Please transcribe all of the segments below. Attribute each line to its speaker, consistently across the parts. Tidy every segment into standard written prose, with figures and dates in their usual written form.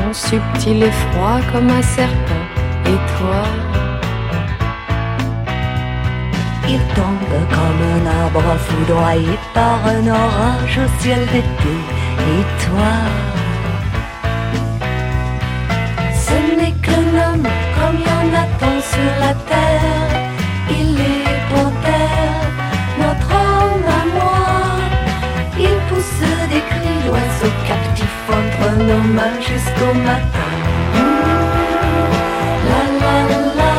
Speaker 1: long, subtil et froid comme un serpent. Et toi?
Speaker 2: Il tombe comme un arbre foudroyé par un orage au ciel d'été. Et toi? Ce n'est qu'un homme comme il y en a tant sur la terre. Il est panthère, notre homme à moi. Il pousse des cris d'oiseaux captifs entre nos mains jusqu'au matin. La la la.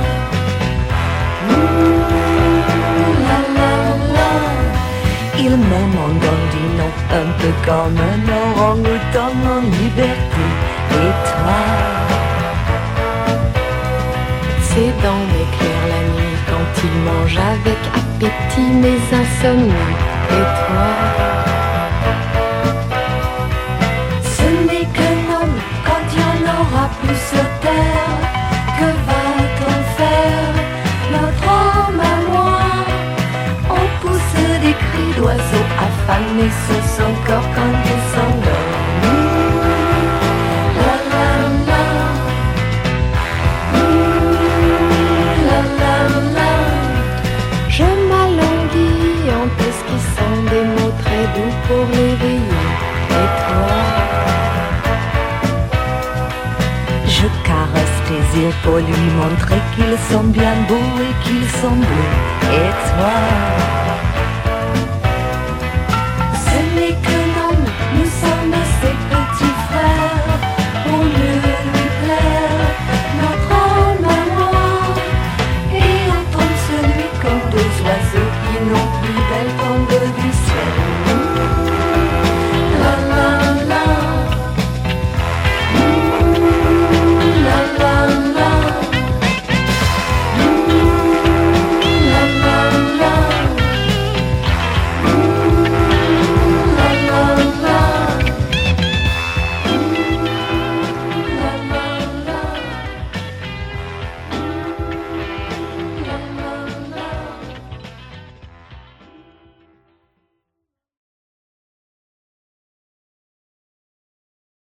Speaker 2: La la la. Il m'aime en dandinant un peu comme un orang-outan en liberté. Et toi?
Speaker 1: Ses dents m'éclairent la nuit quand il mange avec appétit mes insomnies. Et toi?
Speaker 2: Ce n'est qu'un homme quand il y en aura plus sur terre. Que va-t-on faire, notre homme à moi? On pousse des cris d'oiseaux affamés sur son corps quand il s'endort. La la la. La la la.
Speaker 1: Je m'alanguis en esquissant des mots très doux pour l'éveiller. Et toi?
Speaker 2: Je caresse tes yeux pour lui montrer qu'ils sont bien beaux et qu'ils sont bleus. Et toi?